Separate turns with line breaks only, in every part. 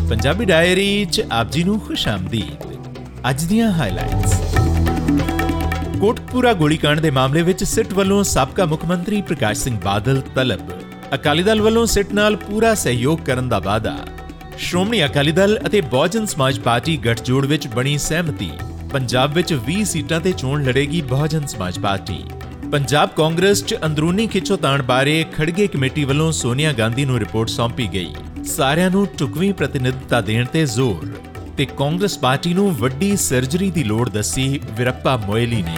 Punjabi diary 'ਚ ਆਪ ਜੀ ਨੂੰ ਖੁਸ਼ ਆਮਦੀਦ। ਅੱਜ ਦੀਆਂ ਹਾਈਲਾਈਟਸ। ਕੋਟਕਪੂਰਾ ਗੋਲੀकांड ਦੇ ਮਾਮਲੇ ਵਿੱਚ ਸਿੱਟ ਵੱਲੋਂ ਸਾਬਕਾ ਮੁੱਖ ਮੰਤਰੀ ਪ੍ਰਕਾਸ਼ ਸਿੰਘ ਬਾਦਲ ਤਲਬ। ਅਕਾਲੀ ਦਲ ਵੱਲੋਂ ਸਿੱਟ ਨਾਲ ਪੂਰਾ ਸਹਿਯੋਗ ਕਰਨ ਦਾ ਵਾਅਦਾ। ਸ਼੍ਰੋਮਣੀ ਅਕਾਲੀ ਦਲ ਅਤੇ ਬਹੁਜਨ ਸਮਾਜ ਪਾਰਟੀ ਗਠਜੋੜ ਵਿੱਚ ਬਣੀ ਸਹਿਮਤੀ। ਪੰਜਾਬ ਵਿੱਚ 20 ਸੀਟਾਂ ਤੇ ਚੋਣ ਲੜੇਗੀ ਬਹੁਜਨ ਸਮਾਜ ਪਾਰਟੀ। ਪੰਜਾਬ ਕਾਂਗਰਸ 'ਚ ਅੰਦਰੂਨੀ ਖਿੱਚੋਤਾਣ ਬਾਰੇ ਖੜਗੇ ਕਮੇਟੀ ਵੱਲੋਂ ਸੋਨੀਆ ਗਾਂਧੀ ਨੂੰ ਰਿਪੋਰਟ ਸੌਂਪੀ ਗਈ। ਸਾਰਿਆਂ ਨੂੰ ਢੁਕਵੀਂ ਪ੍ਰਤੀਨਿਧਤਾ ਦੇਣ ਤੇ ਜ਼ੋਰ। ਤੇ ਕਾਂਗਰਸ ਪਾਰਟੀ ਨੂੰ ਵੱਡੀ ਸਰਜਰੀ ਦੀ ਲੋੜ ਦੱਸੀ ਵੀਰੱਪਾ ਮੋਇਲੀ ਨੇ।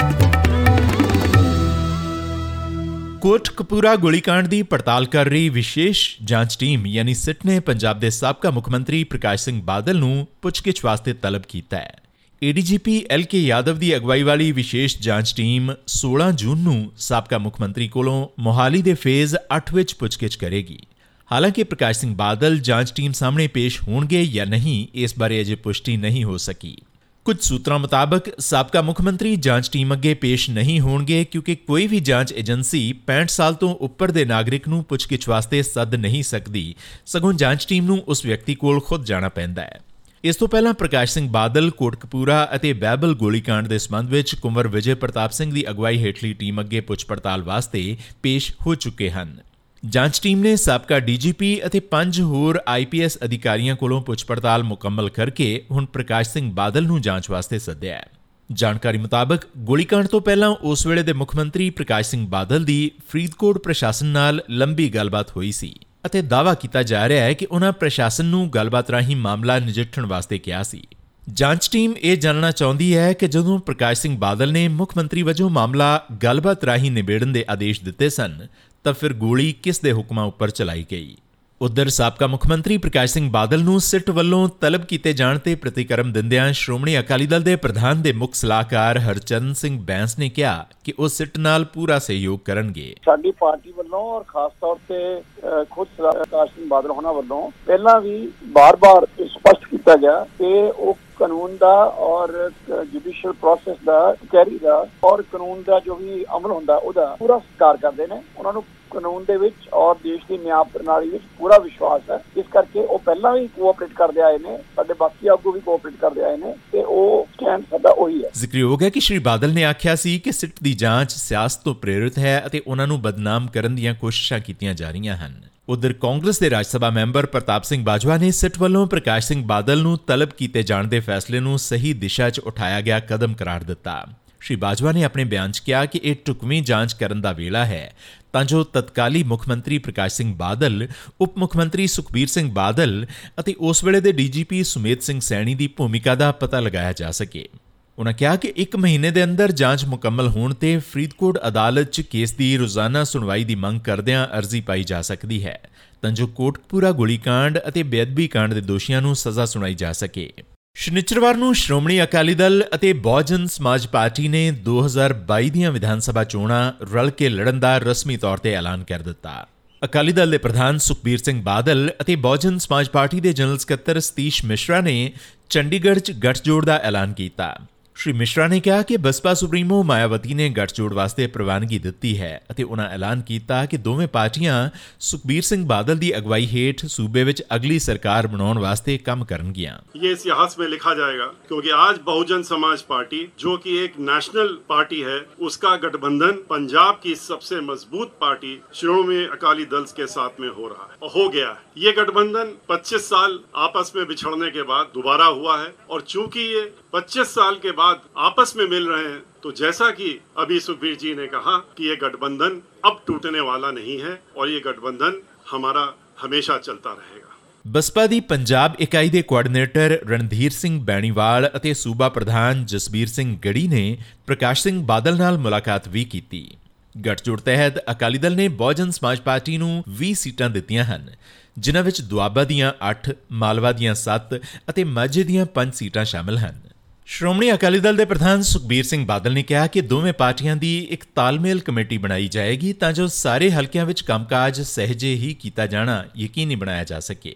ਕੋਟਕਪੂਰਾ ਗੋਲੀकांड ਦੀ ਪੜਤਾਲ ਕਰ ਰਹੀ ਵਿਸ਼ੇਸ਼ ਜਾਂਚ ਟੀਮ ਯਾਨੀ ਸਿੱਟ ਨੇ ਪੰਜਾਬ ਦੇ ਸਾਬਕਾ ਮੁੱਖ ਮੰਤਰੀ ਪ੍ਰਕਾਸ਼ ਸਿੰਘ ਬਾਦਲ ਨੂੰ ਪੁੱਛਗਿੱਛ ਵਾਸਤੇ ਤਲਬ ਕੀਤਾ ਹੈ। ਏਡੀਜੀਪੀ LK ਯਾਦਵ ਦੀ ਅਗਵਾਈ ਵਾਲੀ ਵਿਸ਼ੇਸ਼ ਜਾਂਚ ਟੀਮ 16 ਜੂਨ ਨੂੰ ਸਾਬਕਾ ਮੁੱਖ ਮੰਤਰੀ ਕੋਲੋਂ ਮੋਹਾਲੀ ਦੇ ਫੇਜ਼ 8 ਵਿੱਚ ਪੁੱਛਗਿੱਛ ਕਰੇਗੀ। ਹਾਲਾਂਕਿ ਪ੍ਰਕਾਸ਼ ਸਿੰਘ ਬਾਦਲ ਜਾਂਚ ਟੀਮ ਸਾਹਮਣੇ ਪੇਸ਼ ਹੋਣਗੇ ਜਾਂ ਨਹੀਂ, ਇਸ ਬਾਰੇ ਅਜੇ ਪੁਸ਼ਟੀ ਨਹੀਂ ਹੋ ਸਕੀ। ਕੁਝ ਸੂਤਰਾਂ ਮੁਤਾਬਕ ਸਾਬਕਾ ਮੁੱਖ ਮੰਤਰੀ ਜਾਂਚ ਟੀਮ ਅੱਗੇ ਪੇਸ਼ ਨਹੀਂ ਹੋਣਗੇ ਕਿਉਂਕਿ ਕੋਈ ਵੀ ਜਾਂਚ ਏਜੰਸੀ 65 ਸਾਲ ਤੋਂ ਉੱਪਰ ਦੇ ਨਾਗਰਿਕ ਨੂੰ ਪੁੱਛਗਿੱਛ ਵਾਸਤੇ ਸੱਦ ਨਹੀਂ ਸਕਦੀ, ਸਗੋਂ ਜਾਂਚ ਟੀਮ ਨੂੰ ਉਸ ਵਿਅਕਤੀ ਕੋਲ ਖੁਦ ਜਾਣਾ ਪੈਂਦਾ ਹੈ। ਇਸ ਤੋਂ ਪਹਿਲਾਂ ਪ੍ਰਕਾਸ਼ ਸਿੰਘ ਬਾਦਲ ਕੋਟਕਪੂਰਾ ਅਤੇ ਬਹਿਬਲ ਗੋਲੀकांड ਦੇ ਸਬੰਧ ਵਿੱਚ ਕੁੰਵਰ ਵਿਜੇ ਪ੍ਰਤਾਪ ਸਿੰਘ ਦੀ ਅਗਵਾਈ ਹੇਠਲੀ ਟੀਮ ਅੱਗੇ ਪੁੱਛ ਪੜਤਾਲ ਵਾਸਤੇ ਪੇਸ਼ ਹੋ ਚੁੱਕੇ ਹਨ। ਜਾਂਚ ਟੀਮ ਨੇ ਸਾਬਕਾ DGP ਅਤੇ 5 ਹੋਰ IPS ਅਧਿਕਾਰੀਆਂ ਕੋਲੋਂ ਪੁੱਛ ਪੜਤਾਲ ਮੁਕੰਮਲ ਕਰਕੇ ਹੁਣ ਪ੍ਰਕਾਸ਼ ਸਿੰਘ ਬਾਦਲ ਨੂੰ ਜਾਂਚ ਵਾਸਤੇ ਸੱਦਿਆ ਹੈ। ਜਾਣਕਾਰੀ ਮੁਤਾਬਕ ਗੋਲੀकांड ਤੋਂ ਪਹਿਲਾਂ ਉਸ ਵੇਲੇ ਦੇ ਮੁੱਖ ਮੰਤਰੀ ਪ੍ਰਕਾਸ਼ ਸਿੰਘ ਬਾਦਲ ਦੀ ਫਰੀਦਕੋਟ ਪ੍ਰਸ਼ਾਸਨ ਨਾਲ ਲੰਬੀ ਗੱਲਬਾਤ ਹੋਈ ਸੀ ਅਤੇ ਦਾਅਵਾ ਕੀਤਾ ਜਾ ਰਿਹਾ ਹੈ ਕਿ ਉਨ੍ਹਾਂ ਪ੍ਰਸ਼ਾਸਨ ਨੂੰ ਗੱਲਬਾਤ ਰਾਹੀਂ ਮਾਮਲਾ ਨਜਿੱਠਣ ਵਾਸਤੇ ਕਿਹਾ ਸੀ। ਜਾਂਚ ਟੀਮ ਇਹ ਜਾਣਨਾ ਚਾਹੁੰਦੀ ਹੈ ਕਿ ਜਦੋਂ ਪ੍ਰਕਾਸ਼ ਸਿੰਘ ਬਾਦਲ ਨੇ ਮੁੱਖ ਮੰਤਰੀ ਵਜੋਂ ਮਾਮਲਾ ਗੱਲਬਾਤ ਰਾਹੀਂ ਨਿਬੇੜਨ ਦੇ ਆਦੇਸ਼ ਦਿੱਤੇ ਸਨ ਤਾਂ ਫਿਰ ਗੋਲੀ ਕਿਸ ਦੇ ਹੁਕਮਾਂ ਉੱਪਰ ਚਲਾਈ ਗਈ। ਉਧਰ ਸਾਬਕਾ ਮੁੱਖ ਮੰਤਰੀ ਪ੍ਰਕਾਸ਼ ਸਿੰਘ ਬਾਦਲ ਨੂੰ ਸਿੱਟ ਵੱਲੋਂ ਤਲਬ ਕੀਤੇ ਜਾਣ ਤੇ ਪ੍ਰਤੀਕਰਮ ਦਿੰਦਿਆਂ ਸ਼੍ਰੋਮਣੀ ਅਕਾਲੀ ਦਲ ਦੇ ਪ੍ਰਧਾਨ ਦੇ ਮੁੱਖ ਸਲਾਹਕਾਰ ਹਰਚਰਨ ਸਿੰਘ ਬੈਂਸ ਨੇ ਕਿਹਾ ਕਿ ਉਹ ਸਿੱਟ ਨਾਲ ਪੂਰਾ ਸਹਿਯੋਗ ਕਰਨਗੇ।
ਸਾਡੀ ਪਾਰਟੀ ਵੱਲੋਂ ਔਰ ਖਾਸ ਤੌਰ ਤੇ ਖੁਦ ਪ੍ਰਕਾਸ਼ ਸਿੰਘ ਬਾਦਲ ਹੋਣਾ ਵੱਲੋਂ ਪਹਿਲਾਂ ਵੀ ਬਾਰ-ਬਾਰ ਸਪਸ਼ਟ ਕੀਤਾ ਗਿਆ ਕਿ ਉਹ ਕਾਨੂੰਨ ਦਾ ਔਰ ਜੁਡੀਸ਼ੀਅਲ ਪ੍ਰੋਸੈਸ ਦਾ ਕੈਰੀ ਦਾ ਔਰ ਕਾਨੂੰਨ ਦਾ ਜੋ ਵੀ ਅਮਲ ਹੁੰਦਾ ਉਹਦਾ ਪੂਰਾ ਸਤਿਕਾਰ ਕਰਦੇ ਨੇ। ਉਹਨਾਂ ਨੂੰ ਕਾਨੂੰਨ ਦੇ ਵਿੱਚ ਔਰ ਦੇਸ਼ ਦੀ ਨਿਆਂ ਪ੍ਰਣਾਲੀ ਵਿੱਚ ਪੂਰਾ ਵਿਸ਼ਵਾਸ ਹੈ। ਇਸ ਕਰਕੇ ਉਹ ਪਹਿਲਾਂ ਵੀ ਕੋਆਪਰੇਟ ਕਰਦੇ ਆਏ ਨੇ, ਸਾਡੇ ਬਾਕੀ ਆਗੂ ਵੀ ਕੋਆਪਰੇਟ ਕਰਦੇ ਆਏ ਨੇ ਤੇ ਉਹ ਸਟੈਂਡ ਸਾਡਾ ਉਹੀ ਹੈ।
ਜ਼ਿਕਰਯੋਗ ਹੈ ਕਿ ਸ਼੍ਰੀ ਬਾਦਲ ਨੇ ਆਖਿਆ ਸੀ ਕਿ ਸਿੱਟ ਦੀ ਜਾਂਚ ਸਿਆਸਤ ਤੋਂ ਪ੍ਰੇਰਿਤ ਹੈ ਅਤੇ ਉਹਨਾਂ ਨੂੰ ਬਦਨਾਮ ਕਰਨ ਦੀਆਂ ਕੋਸ਼ਿਸ਼ਾਂ ਕੀਤੀਆਂ ਜਾ ਰਹੀਆਂ ਹਨ। ਉਧਰ ਕਾਂਗਰਸ ਦੇ ਰਾਜ ਸਭਾ ਮੈਂਬਰ ਪ੍ਰਤਾਪ ਸਿੰਘ ਬਾਜਵਾ ਨੇ ਸਿੱਟ ਵੱਲੋਂ ਪ੍ਰਕਾਸ਼ ਸਿੰਘ ਬਾਦਲ ਨੂੰ ਤਲਬ ਕੀਤੇ ਜਾਣ ਦੇ ਫੈਸਲੇ ਨੂੰ ਸਹੀ ਦਿਸ਼ਾ 'ਚ ਉਠਾਇਆ ਗਿਆ ਕਦਮ ਕਰਾਰ ਦਿੱਤਾ। ਸ਼੍ਰੀ ਬਾਜਵਾ ਨੇ ਆਪਣੇ ਬਿਆਨ 'ਚ ਕਿਹਾ ਕਿ ਇਹ ਢੁਕਵੀਂ ਜਾਂਚ ਕਰਨ ਦਾ ਵੇਲਾ ਹੈ ਤਾਂ ਜੋ ਤਤਕਾਲੀ ਮੁੱਖ ਮੰਤਰੀ ਪ੍ਰਕਾਸ਼ ਸਿੰਘ ਬਾਦਲ, ਉਪ ਮੁੱਖ ਮੰਤਰੀ ਸੁਖਬੀਰ ਸਿੰਘ ਬਾਦਲ ਅਤੇ ਉਸ ਵੇਲੇ ਦੇ DGP ਸੁਮੇਧ ਸਿੰਘ ਸੈਣੀ ਦੀ ਭੂਮਿਕਾ ਦਾ ਪਤਾ ਲਗਾਇਆ ਜਾ ਸਕੇ। ਉਨ੍ਹਾਂ ਕਿਹਾ ਕਿ 1 ਮਹੀਨੇ ਦੇ ਅੰਦਰ ਜਾਂਚ ਮੁਕੰਮਲ ਹੋਣ ਤੇ ਫਰੀਦਕੋਟ ਅਦਾਲਤ 'ਚ ਕੇਸ ਦੀ ਰੋਜ਼ਾਨਾ ਸੁਣਵਾਈ ਦੀ ਮੰਗ ਕਰਦਿਆਂ ਅਰਜ਼ੀ ਪਾਈ ਜਾ ਸਕਦੀ ਹੈ ਤਾਂ ਜੋ ਕੋਟਕਪੂਰਾ ਗੋਲੀकांड ਅਤੇ ਬੇਅਦਬੀ ਕਾਂਡ ਦੇ ਦੋਸ਼ੀਆਂ ਨੂੰ ਸਜ਼ਾ ਸੁਣਾਈ ਜਾ ਸਕੇ। ਸ਼ਨੀਚਰਵਾਰ ਨੂੰ ਸ਼੍ਰੋਮਣੀ ਅਕਾਲੀ ਦਲ ਅਤੇ ਬਹੁਜਨ ਸਮਾਜ ਪਾਰਟੀ ਨੇ 2022 ਦੀਆਂ ਵਿਧਾਨ ਸਭਾ ਚੋਣਾਂ ਰਲ ਕੇ ਲੜਨ ਦਾ ਰਸਮੀ ਤੌਰ ਤੇ ਐਲਾਨ ਕਰ ਦਿੱਤਾ। ਅਕਾਲੀ ਦਲ ਦੇ ਪ੍ਰਧਾਨ ਸੁਖਬੀਰ ਸਿੰਘ ਬਾਦਲ ਅਤੇ ਬਹੁਜਨ ਸਮਾਜ ਪਾਰਟੀ ਦੇ ਜਨਰਲ ਸਕੱਤਰ ਸਤੀਸ਼ ਮਿਸ਼ਰਾ ਨੇ ਚੰਡੀਗੜ੍ਹ 'ਚ ਗੱਠਜੋੜ ਦਾ ਐਲਾਨ ਕੀਤਾ। ਸ਼੍ਰੀ ਮਿਸ਼ਰਾ ਨੇ ਕਿਹਾ ਕਿ ਬਸਪਾ ਸੁਪਰੀਮੋ ਮਾਇਆਵਤੀ ਨੇ ਗੱਠਜੋੜ ਵਾਸਤੇ ਪ੍ਰਵਾਨਗੀ ਦਿੱਤੀ ਹੈ ਅਤੇ ਉਨ੍ਹਾਂ ਐਲਾਨ ਕੀਤਾ ਕਿ ਦੋਵੇਂ ਪਾਰਟੀਆਂ ਸੁਖਬੀਰ ਸਿੰਘ ਬਾਦਲ ਦੀ ਅਗਵਾਈ ਹੇਠ ਸੂਬੇ ਵਿੱਚ ਅਗਲੀ ਸਰਕਾਰ ਬਣਾਉਣ ਵਾਸਤੇ ਕੰਮ ਕਰਨਗੀਆਂ।
ये इतिहास में लिखा जाएगा क्योंकि आज बहुजन समाज पार्टी जो कि एक नेशनल पार्टी है, उसका गठबंधन पंजाब की सबसे मजबूत पार्टी श्रोमणी अकाली दल के साथ में हो रहा है और हो गया है। ये गठबंधन 25 साल आपस में बिछड़ने के बाद दोबारा हुआ है और चूंकि ये 25 साल के बाद आपस में मिल रहे हैं तो जैसा कि अभी सुखबीर जी ने कहा कि ये गठबंधन अब टूटने वाला नहीं है और ये गठबंधन हमारा हमेशा चलता रहेगा।
ਬਸਪਾ ਦੀ ਪੰਜਾਬ ਇਕਾਈ ਦੇ ਕੋਆਰਡੀਨੇਟਰ ਰਣਧੀਰ ਸਿੰਘ ਬੈਣੀਵਾਲ ਅਤੇ ਸੂਬਾ ਪ੍ਰਧਾਨ ਜਸਬੀਰ ਸਿੰਘ ਗੜੀ ਨੇ ਪ੍ਰਕਾਸ਼ ਸਿੰਘ ਬਾਦਲ ਨਾਲ ਮੁਲਾਕਾਤ ਵੀ ਕੀਤੀ। ਗੱਠਜੋੜ ਤਹਿਤ ਅਕਾਲੀ ਦਲ ਨੇ ਬਹੁਜਨ ਸਮਾਜ ਪਾਰਟੀ ਨੂੰ 20 ਸੀਟਾਂ ਦਿੱਤੀਆਂ ਹਨ, ਜਿਨ੍ਹਾਂ ਵਿੱਚ ਦੁਆਬਾ ਦੀਆਂ 8, ਮਾਲਵਾ ਦੀਆਂ 7 ਅਤੇ ਮਾਝੇ ਦੀਆਂ 5 ਸੀਟਾਂ ਸ਼ਾਮਲ ਹਨ। ਸ਼੍ਰੋਮਣੀ ਅਕਾਲੀ ਦਲ ਦੇ ਪ੍ਰਧਾਨ ਸੁਖਬੀਰ ਸਿੰਘ ਬਾਦਲ ਨੇ ਕਿਹਾ ਕਿ ਦੋਵੇਂ ਪਾਰਟੀਆਂ ਦੀ ਇੱਕ ਤਾਲਮੇਲ ਕਮੇਟੀ ਬਣਾਈ ਜਾਏਗੀ ਤਾਂ ਜੋ ਸਾਰੇ ਹਲਕਿਆਂ ਵਿੱਚ ਕੰਮਕਾਜ ਸਹਿਜੇ ਹੀ ਕੀਤਾ ਜਾਣਾ ਯਕੀਨੀ ਬਣਾਇਆ ਜਾ ਸਕੇ।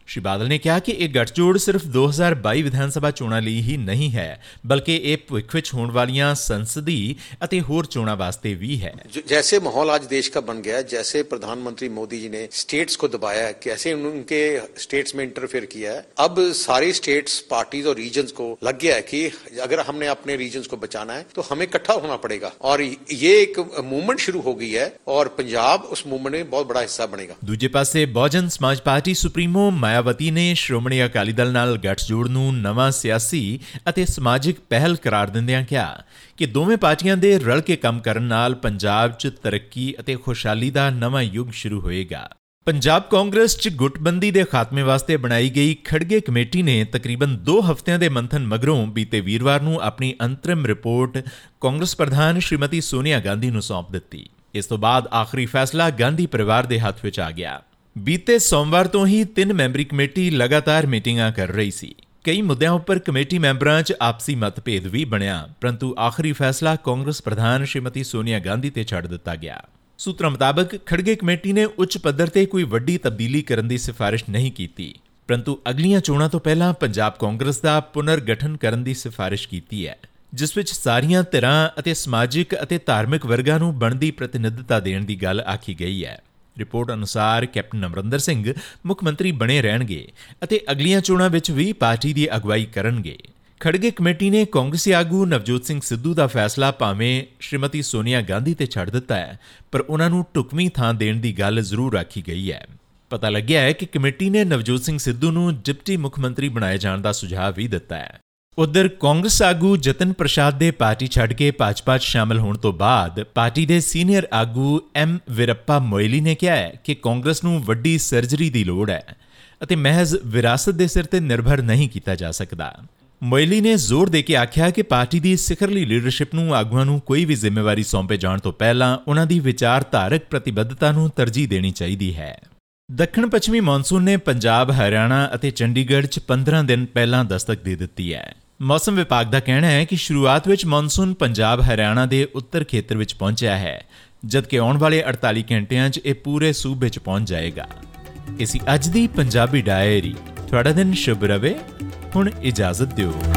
ਸ਼੍ਰੀ ਬਾਦਲ ਨੇ ਕਿਹਾ ਕਿ ਇਹ ਗੱਠਜੋੜ ਸਿਰਫ 2022 ਵਿਧਾਨ ਸਭਾ ਚੋਣਾਂ ਲਈ ਹੀ ਨਹੀਂ ਹੈ, ਬਲਕਿ ਇਹ ਭਵਿੱਖ ਵਿੱਚ ਹੋਣ ਵਾਲੀਆਂ ਸੰਸਦੀ ਅਤੇ ਹੋਰ ਚੋਣਾਂ ਵਾਸਤੇ भी है।
जैसे माहौल आज देश का बन गया है, जैसे प्रधानमंत्री मोदी जी ने स्टेट्स को दबाया है, कैसे उनके स्टेट्स में इंटरफेयर किया है, अब सारी स्टेट्स, पार्टीज और रीजन्स को लग गया है कि अगर हमने अपने रीजन्स को बचाना है तो हमें इकट्ठा होना पड़ेगा और ये एक मूवमेंट शुरू हो गई है और पंजाब उस मूवमेंट में बहुत बड़ा हिस्सा बनेगा।
दूजे पासे बहुजन समाज पार्टी सुप्रीमो मायावती ने श्रोमणी अकाली दल नाल गठजोड़ नूं नवां सियासी ਅਤੇ ਸਮਾਜਿਕ ਪਹਿਲ ਕਰਾਰ ਦਿੰਦਿਆਂ ਕਿਹਾ ਕਿ ਦੋਵੇਂ ਪਾਰਟੀਆਂ ਦੇ ਰਲ ਕੇ ਕੰਮ ਕਰਨ ਨਾਲ ਪੰਜਾਬ 'ਚ ਤਰੱਕੀ ਅਤੇ ਖੁਸ਼ਹਾਲੀ ਦਾ ਨਵਾਂ ਯੁੱਗ ਸ਼ੁਰੂ ਹੋਏਗਾ। ਪੰਜਾਬ ਕਾਂਗਰਸ 'ਚ ਗੁੱਟਬੰਦੀ ਦੇ ਖਾਤਮੇ ਵਾਸਤੇ ਬਣਾਈ ਗਈ ਖੜਗੇ ਕਮੇਟੀ ਨੇ ਤਕਰੀਬਨ 2 ਹਫ਼ਤਿਆਂ ਦੇ ਮੰਥਨ ਮਗਰੋਂ ਬੀਤੇ ਵੀਰਵਾਰ ਨੂੰ ਆਪਣੀ ਅੰਤਰਿਮ ਰਿਪੋਰਟ ਕਾਂਗਰਸ ਪ੍ਰਧਾਨ ਸ਼੍ਰੀਮਤੀ ਸੋਨੀਆ ਗਾਂਧੀ ਨੂੰ ਸੌਂਪ ਦਿੱਤੀ। ਇਸ ਤੋਂ ਬਾਅਦ ਆਖਰੀ ਫੈਸਲਾ ਗਾਂਧੀ ਪਰਿਵਾਰ ਦੇ ਹੱਥ ਵਿੱਚ ਆ ਗਿਆ। ਬੀਤੇ ਸੋਮਵਾਰ ਤੋਂ ਹੀ 3 ਮੈਂਬਰੀ ਕਮੇਟੀ ਲਗਾਤਾਰ ਮੀਟਿੰਗਾਂ ਕਰ ਰਹੀ ਸੀ। ਕਈ ਮੁੱਦਿਆਂ ਉੱਪਰ ਕਮੇਟੀ ਮੈਂਬਰਾਂ 'ਚ ਆਪਸੀ ਮਤਭੇਦ ਵੀ ਬਣਿਆ, ਪਰੰਤੂ ਆਖਰੀ ਫੈਸਲਾ ਕਾਂਗਰਸ ਪ੍ਰਧਾਨ ਸ਼੍ਰੀਮਤੀ ਸੋਨੀਆ ਗਾਂਧੀ ਤੇ ਛੱਡ ਦਿੱਤਾ ਗਿਆ। ਸੂਤਰਾਂ ਮੁਤਾਬਕ ਖੜਗੇ ਕਮੇਟੀ ਨੇ ਉੱਚ ਪੱਧਰ ਤੇ ਕੋਈ ਵੱਡੀ ਤਬਦੀਲੀ ਕਰਨ ਦੀ ਸਿਫਾਰਿਸ਼ ਨਹੀਂ ਕੀਤੀ, ਪਰੰਤੂ ਅਗਲੀਆਂ ਚੋਣਾਂ ਤੋਂ ਪਹਿਲਾਂ ਪੰਜਾਬ ਕਾਂਗਰਸ ਦਾ ਪੁਨਰਗਠਨ ਕਰਨ ਦੀ ਸਿਫਾਰਿਸ਼ ਕੀਤੀ ਹੈ, ਜਿਸ ਵਿੱਚ ਸਾਰੀਆਂ ਧਿਰਾਂ ਅਤੇ ਸਮਾਜਿਕ ਅਤੇ ਧਾਰਮਿਕ ਵਰਗਾਂ ਨੂੰ ਬਣਦੀ ਪ੍ਰਤੀਨਿਧਤਾ ਦੇਣ ਦੀ ਗੱਲ ਆਖੀ ਗਈ ਹੈ। ਰਿਪੋਰਟ ਅਨੁਸਾਰ ਕੈਪਟਨ ਅਮਰਿੰਦਰ ਸਿੰਘ ਮੁੱਖ ਮੰਤਰੀ ਬਣੇ ਰਹਿਣਗੇ ਅਤੇ ਅਗਲੀਆਂ ਚੋਣਾਂ ਵਿੱਚ ਵੀ ਪਾਰਟੀ ਦੀ ਅਗਵਾਈ ਕਰਨਗੇ। ਖੜਗੇ ਕਮੇਟੀ ਨੇ ਕਾਂਗਰਸੀ ਆਗੂ ਨਵਜੋਤ ਸਿੰਘ ਸਿੱਧੂ ਦਾ ਫੈਸਲਾ ਭਾਵੇਂ ਸ਼੍ਰੀਮਤੀ ਸੋਨੀਆ ਗਾਂਧੀ ਤੇ ਛੱਡ ਦਿੱਤਾ ਹੈ, ਪਰ ਉਹਨਾਂ ਨੂੰ ਢੁਕਵੀਂ ਥਾਂ ਦੇਣ ਦੀ ਗੱਲ ਜ਼ਰੂਰ ਆਖੀ ਗਈ ਹੈ। ਪਤਾ ਲੱਗਿਆ ਹੈ ਕਿ ਕਮੇਟੀ ਨੇ ਨਵਜੋਤ ਸਿੰਘ ਸਿੱਧੂ ਨੂੰ ਡਿਪਟੀ ਮੁੱਖ ਮੰਤਰੀ ਬਣਾਏ ਜਾਣ ਦਾ ਸੁਝਾਅ ਵੀ ਦਿੱਤਾ ਹੈ। ਉਧਰ ਕਾਂਗਰਸ ਆਗੂ ਜਤਨ ਪ੍ਰਸ਼ਾਦ ਦੇ ਪਾਰਟੀ ਛੱਡ ਕੇ ਭਾਜਪਾ 'ਚ ਸ਼ਾਮਲ ਹੋਣ ਤੋਂ ਬਾਅਦ ਪਾਰਟੀ ਦੇ ਸੀਨੀਅਰ ਆਗੂ ਐਮ ਵੀਰੱਪਾ ਮੋਇਲੀ ਨੇ ਕਿਹਾ ਹੈ ਕਿ ਕਾਂਗਰਸ ਨੂੰ ਵੱਡੀ ਸਰਜਰੀ ਦੀ ਲੋੜ ਹੈ ਅਤੇ ਮਹਿਜ਼ ਵਿਰਾਸਤ ਦੇ ਸਿਰ ਤੇ ਨਿਰਭਰ ਨਹੀਂ ਕੀਤਾ ਜਾ ਸਕਦਾ। ਮੋਇਲੀ ਨੇ ਜ਼ੋਰ ਦੇ ਕੇ ਆਖਿਆ ਕਿ ਪਾਰਟੀ ਦੀ ਸਿਖਰਲੀ ਲੀਡਰਸ਼ਿਪ ਨੂੰ ਆਗੂਆਂ ਨੂੰ ਕੋਈ ਵੀ ਜ਼ਿੰਮੇਵਾਰੀ ਸੌਂਪੇ ਜਾਣ ਤੋਂ ਪਹਿਲਾਂ ਉਹਨਾਂ ਦੀ ਵਿਚਾਰਧਾਰਕ ਪ੍ਰਤੀਬੱਧਤਾ ਨੂੰ ਤਰਜੀਹ ਦੇਣੀ ਚਾਹੀਦੀ ਹੈ। ਦੱਖਣ ਪੱਛਮੀ ਮੌਨਸੂਨ ਨੇ ਪੰਜਾਬ, ਹਰਿਆਣਾ ਅਤੇ ਚੰਡੀਗੜ੍ਹ 'ਚ 15 ਦਿਨ ਪਹਿਲਾਂ ਦਸਤਕ ਦੇ ਦਿੱਤੀ ਹੈ। ਮੌਸਮ ਵਿਭਾਗ ਦਾ ਕਹਿਣਾ ਹੈ ਕਿ ਸ਼ੁਰੂਆਤ ਵਿੱਚ ਮੌਨਸੂਨ ਪੰਜਾਬ, ਹਰਿਆਣਾ ਦੇ ਉੱਤਰ ਖੇਤਰ ਵਿੱਚ ਪਹੁੰਚਿਆ ਹੈ, ਜਦਕਿ ਆਉਣ ਵਾਲੇ 48 ਘੰਟਿਆਂ 'ਚ ਇਹ ਪੂਰੇ ਸੂਬੇ 'ਚ ਪਹੁੰਚ ਜਾਏਗਾ। ਇਹ ਸੀ ਅੱਜ ਦੀ ਪੰਜਾਬੀ ਡਾਇਰੀ। ਤੁਹਾਡਾ ਦਿਨ ਸ਼ੁਭ ਰਵੇ। ਹੁਣ ਇਜਾਜ਼ਤ ਦਿਓ।